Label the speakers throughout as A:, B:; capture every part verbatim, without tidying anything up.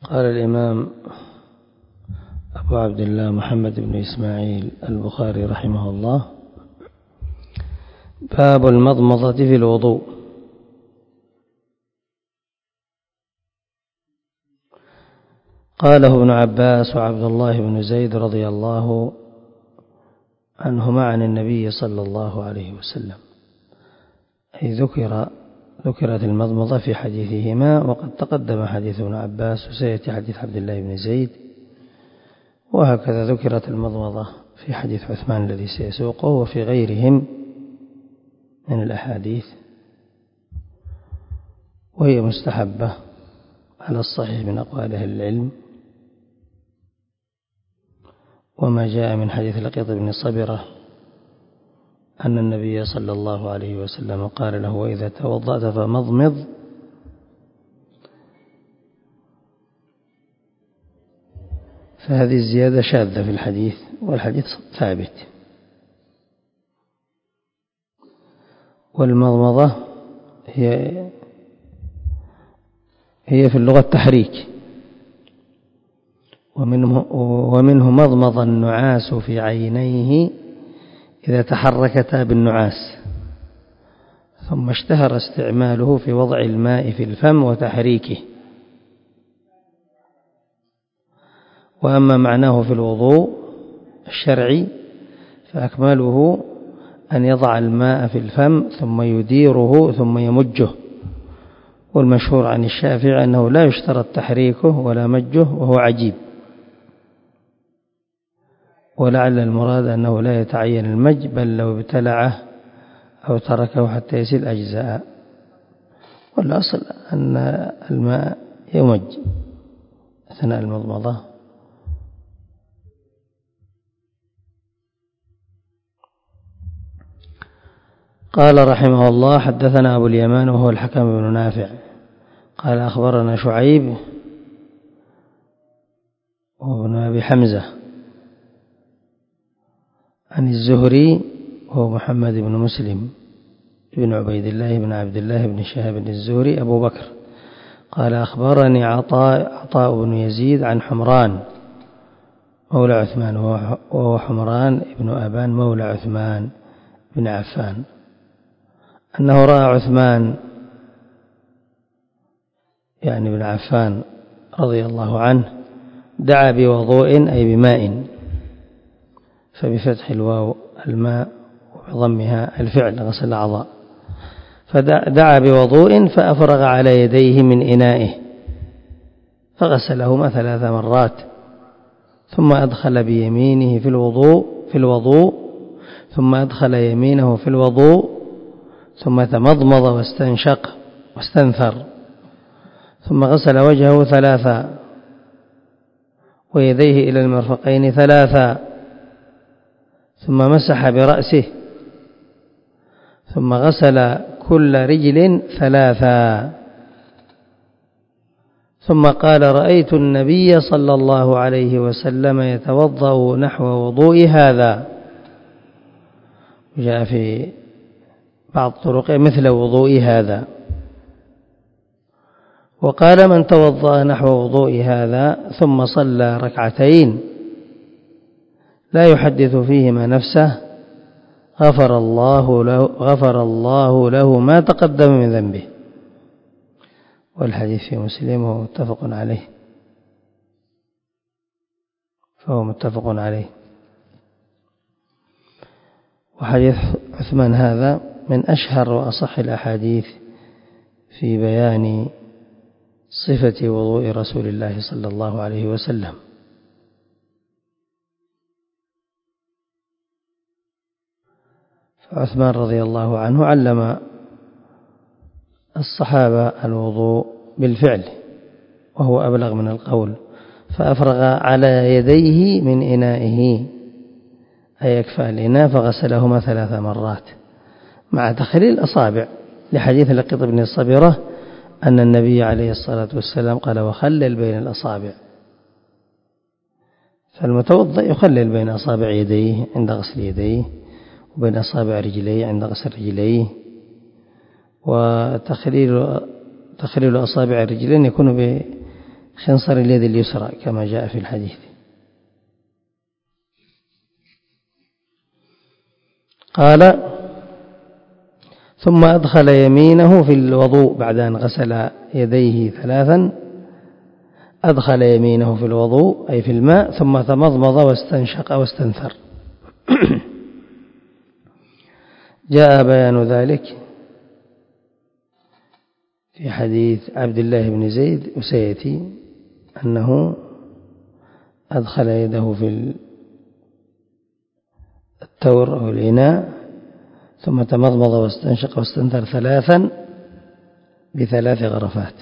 A: قال الإمام أبو عبد الله محمد بن إسماعيل البخاري رحمه الله: باب المضمضة في الوضوء. قاله ابن عباس وعبد الله بن زيد رضي الله عنهما عن النبي صلى الله عليه وسلم، أي ذكر ذكرت المضمضة في حديثهما، وقد تقدم حديث ابن عباس وسيأتي حديث عبد الله بن زيد، وهكذا ذكرت المضمضة في حديث عثمان الذي سيسوقه وفي غيرهم من الأحاديث، وهي مستحبة على الصحيح من أقوال أهل العلم، وما جاء من حديث لقيط بن صبرة أن النبي صلى الله عليه وسلم قال له: وإذا توضأت فمضمض، فهذه الزيادة شاذة في الحديث، والحديث ثابت. والمضمضة هي هي في اللغة التحريك، ومنه, ومنه مضمض النعاس في عينيه إذا تحركتا بالنعاس، ثم اشتهر استعماله في وضع الماء في الفم وتحريكه. وأما معناه في الوضوء الشرعي فأكمله أن يضع الماء في الفم ثم يديره ثم يمجه، والمشهور عن الشافعي أنه لا يشترط تحريكه ولا مجه، وهو عجيب، ولعل المراد أنه لا يتعين المج، بل لو ابتلعه أو تركه حتى يسيل أجزاء، والأصل أن الماء يمج أثناء المضمضة. قال رحمه الله: حدثنا أبو اليمان وهو الحكم بن نافع قال أخبرنا شعيب وابن أبي حمزة عن الزهري وهو محمد بن مسلم بن عبيد الله بن عبد الله بن شهاب الزهري أبو بكر قال أخبرني عطاء, عطاء بن يزيد عن حمران مولى عثمان، وهو حمران بن أبان مولى عثمان بن عفان، أنه رأى عثمان يعني بن عفان رضي الله عنه دعا بوضوء أي بماء، فبفتح الواو الماء وبضمها الفعل غسل الأعضاء، فدعا بوضوء فأفرغ على يديه من إنائه فغسلهما ثلاث مرات، ثم أدخل بيمينه في الوضوء في الوضوء ثم أدخل يمينه في الوضوء ثم تمضمض واستنشق واستنثر، ثم غسل وجهه ثلاثا ويديه إلى المرفقين ثلاثا، ثم مسح برأسه، ثم غسل كل رجل ثلاثا، ثم قال: رأيت النبي صلى الله عليه وسلم يتوضأ نحو وضوء هذا. جاء في بعض طرق مثل وضوء هذا. وقال: من توضأ نحو وضوء هذا ثم صلى ركعتين لا يحدث فيهما نفسه غفر الله له, غفر الله له ما تقدم من ذنبه. والحديث في مسلم وهو متفق عليه فهو متفق عليه. وحديث عثمان هذا من أشهر وأصح الأحاديث في بيان صفة وضوء رسول الله صلى الله عليه وسلم. فعثمان رضي الله عنه علم الصحابة الوضوء بالفعل وهو أبلغ من القول، فأفرغ على يديه من إنائه أي يكفى الإناء فغسلهما ثلاث مرات مع تخليل الأصابع، لحديث لقيط بن صبرة أن النبي عليه الصلاة والسلام قال: وخلل بين الأصابع. فالمتوضئ يخلل بين أصابع يديه عند غسل يديه، وبين أصابع رجليه عند غسل رجليه. وتخليل تخليل أصابع الرجلين يكون خنصر اليد اليسرى كما جاء في الحديث. قال ثم أدخل يمينه في الوضوء بعد أن غسل يديه ثلاثا، أدخل يمينه في الوضوء أي في الماء، ثم تمضمض واستنشق واستنثر. جاء بيان ذلك في حديث عبد الله بن زيد وسيأتي أنه أدخل يده في التور أو الإناء ثم تمضمض واستنشق واستنثر ثلاثا بثلاث غرفات،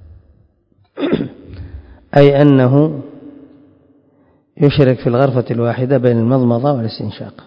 A: أي أنه يشرك في الغرفة الواحدة بين المضمضة والاستنشاق،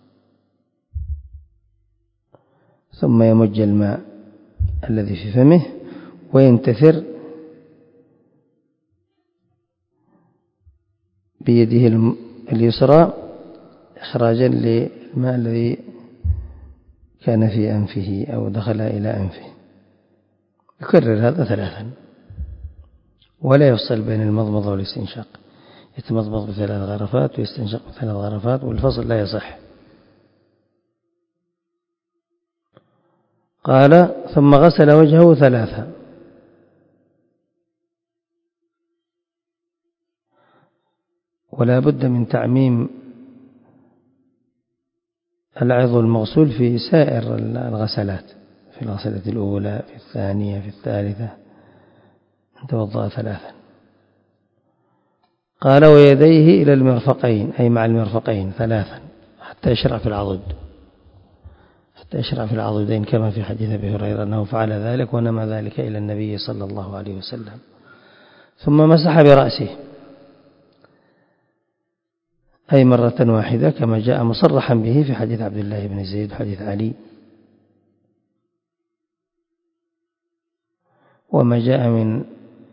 A: ثم يمج الماء الذي في فمه وينتثر بيده اليسرى إخراجا للماء الذي كان في أنفه أو دخل إلى أنفه. يكرر هذا ثلاثا ولا يفصل بين المضمضة والاستنشاق، يتمضمض بثلاث غرفات ويستنشق بثلاث غرفات، والفصل لا يصح. قال ثم غسل وجهه ثلاثا، ولا بد من تعميم العضو المغسول في سائر الغسلات، في الغسلة الأولى، في الثانية، في الثالثة، توضأ ثلاثا. قال ويديه إلى المرفقين أي مع المرفقين ثلاثا حتى يشرع في العضد، حتى يشرع في العضدين كما في حديث أبي هريرة أنه فعل ذلك ونمى ذلك إلى النبي صلى الله عليه وسلم. ثم مسح برأسه أي مرة واحدة كما جاء مصرحا به في حديث عبد الله بن زيد وحديث علي، وما جاء من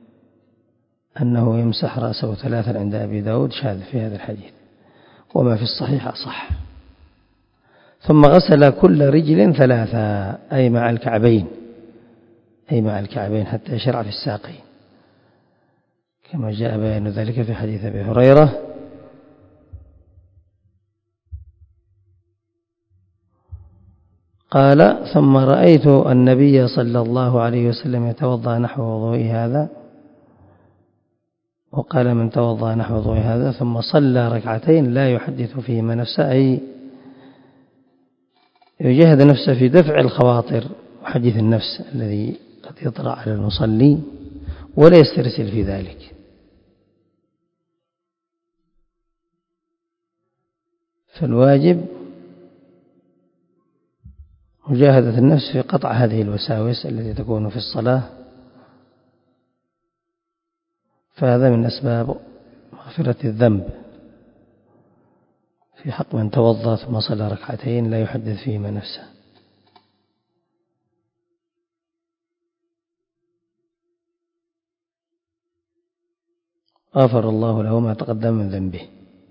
A: أنه يمسح رأسه ثلاثا عند أبي داود شاذ في هذا الحديث، وما في الصحيح أصح. ثم غسل كل رجل ثلاثا أي مع الكعبين، أي مع الكعبين حتى يشرع في الساقين كما جاء بيان ذلك في حديث أبي هريرة. قال ثم رأيت النبي صلى الله عليه وسلم يتوضأ نحو وضوء هذا، وقال من توضأ نحو وضوء هذا ثم صلى ركعتين لا يحدث فيهما نفسه، أي يجاهد نفسه في دفع الخواطر وحديث النفس الذي قد يطرأ على المصلي ولا يسترسل في ذلك. فالواجب مجاهدة النفس في قطع هذه الوساوس التي تكون في الصلاة، فهذا من أسباب مغفرة الذنب في حق من توضأ ثم صلى ركعتين لا يحدث فيهما نفسه. غفر الله له ما تقدم من ذنبه.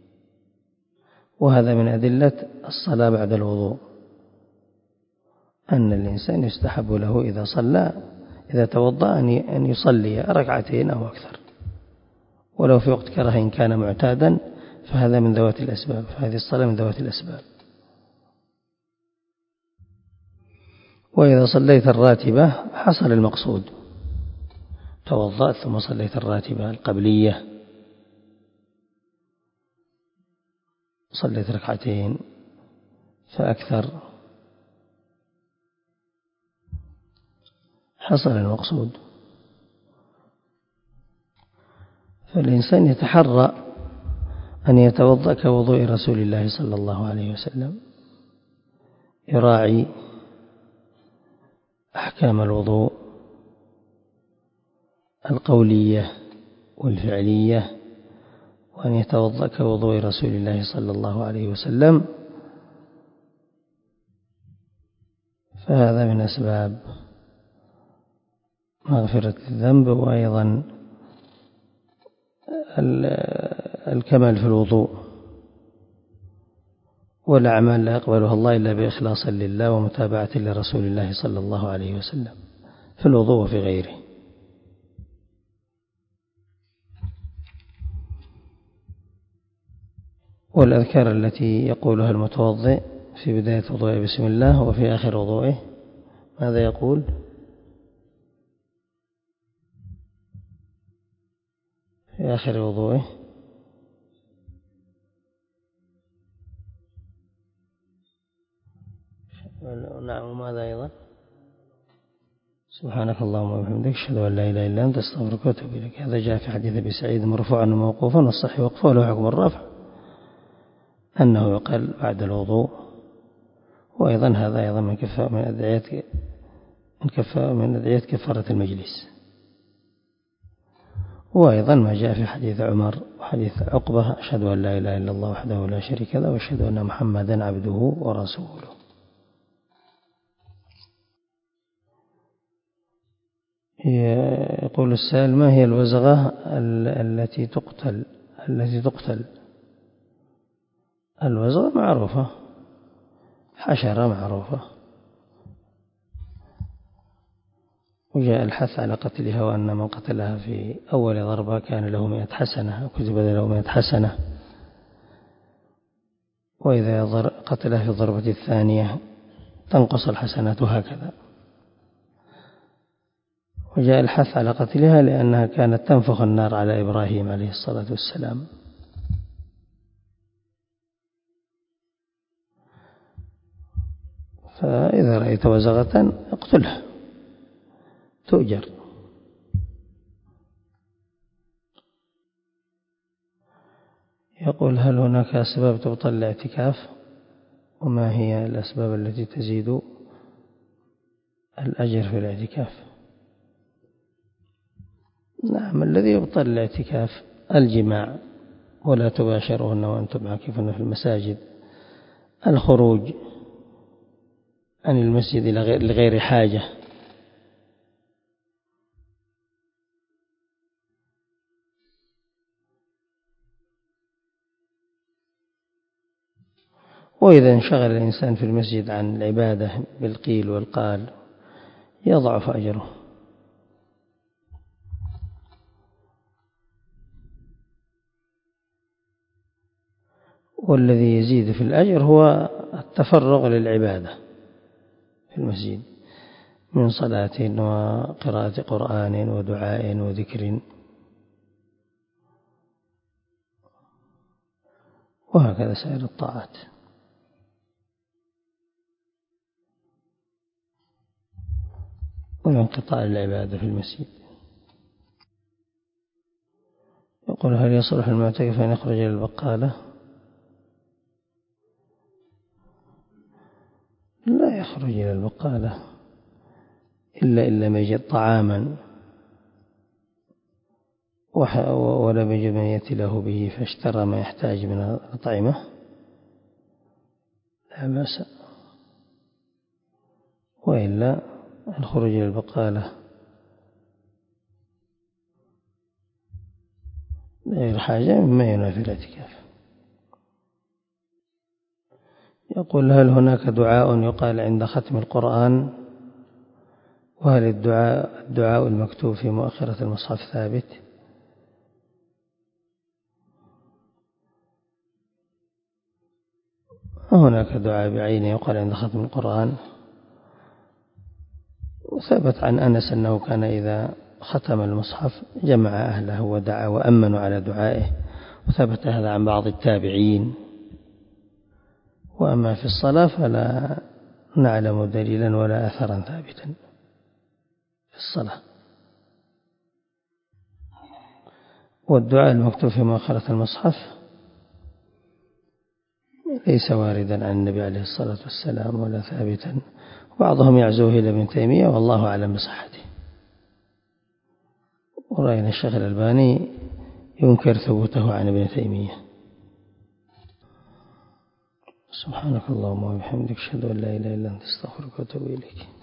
A: وهذا من أدلة الصلاة بعد الوضوء، أن الإنسان يستحب له إذا صلى إذا توضأ أن يصلي ركعتين أو أكثر، ولو في وقت كره إن كان معتادا، فهذا من ذوات الأسباب، فهذه الصلاة من ذوات الأسباب. وإذا صليت الراتبة حصل المقصود، توضأت ثم صليت الراتبة القبلية، صليت ركعتين فأكثر، حصل المقصود. فالإنسان يتحرى أن يتوضأ كوضوء رسول الله صلى الله عليه وسلم، يراعي أحكام الوضوء القولية والفعلية، وأن يتوضأ كوضوء رسول الله صلى الله عليه وسلم، فهذا من أسباب مغفرة الذنب، وأيضا الكمال في الوضوء. والأعمال لا يقبلها الله إلا بإخلاص لله ومتابعة لرسول الله صلى الله عليه وسلم في الوضوء وفي غيره. والأذكار التي يقولها المتوضئ في بداية وضوءه بسم الله، وفي آخر وضوءه ماذا يقول؟ في آخر وضوءه نعم، وماذا أيضا؟ سبحانك اللهم وبحمدك أشهد أن لا إله إلا أنت أستغفرك وأتوب إليك. هذا جاء في حديث أبي سعيد مرفوعا وموقوفا، والصحيح وقفه له حكم الرفع أنه يقال بعد الوضوء. وأيضا هذا أيضا من كفاءة من أدعية من كفاءة من أدعية كفارة المجلس. وأيضا ما جاء في حديث عمر وحديث عقبة: أشهد أن لا إله إلا الله وحده لا شريك له وأشهد أن محمدا عبده ورسوله. يقول السائل: ما هي الوزغة التي تقتل التي تقتل الوزغة معروفة، حشرة معروفة، وجاء الحث على قتلها، وأن من قتلها في أول ضربة كان له مئة حسنة أو كتب له مئة حسنة، وإذا قتلها في الضربة الثانية تنقص الحسنات هكذا. وجاء الحث على قتلها لأنها كانت تنفخ النار على إبراهيم عليه الصلاة والسلام. فإذا رأيت وزغة اقتلها تؤجر. يقول: هل هناك أسباب تبطل الاعتكاف؟ وما هي الأسباب التي تزيد الأجر في الاعتكاف؟ نعم، الذي يبطل الاعتكاف الجماع، ولا تباشرهن وأنتم عاكفون في المساجد، الخروج عن المسجد لغير حاجة، وإذا انشغل الإنسان في المسجد عن العبادة بالقيل والقال يضعف أجره. والذي يزيد في الأجر هو التفرغ للعبادة في المسجد من صلاة وقراءة قرآن ودعاء وذكر، وهكذا سائر الطاعات. وانقطاع العبادة في المسجد. يقول: هل يصلح المعتكف أن يخرج إلى البقالة؟ لا يخرج إلى البقالة إلا إلا ما يجد طعاما ولم يجد من يأتي له به فاشترى ما يحتاج من الأطعمة لا بأس. وإلا الخروج إلى البقالة غير حاجة مما ينافي الاعتكاف. يقول: هل هناك دعاء يقال عند ختم القرآن؟ وهل الدعاء الدعاء المكتوب في مؤخرة المصحف ثابت؟ هناك دعاء بعينه يقال عند ختم القرآن، وثبت عن أنس أنه كان إذا ختم المصحف جمع أهله ودعا وأمنوا على دعائه، وثبت هذا عن بعض التابعين. وأما في الصلاة فلا نعلم دليلا ولا أثرا ثابتا في الصلاة. والدعاء المكتوب في مؤخرة المصحف ليس واردا عن النبي عليه الصلاة والسلام ولا ثابتا، وبعضهم يعزوه إلى ابن تيمية والله أعلم بصحته. ورأينا الشيخ الألباني ينكر ثبوته عن ابن تيمية. سبحانك اللهم وبحمدك أشهد أن لا إله إلا أنت أستغفرك وأتوب إليك.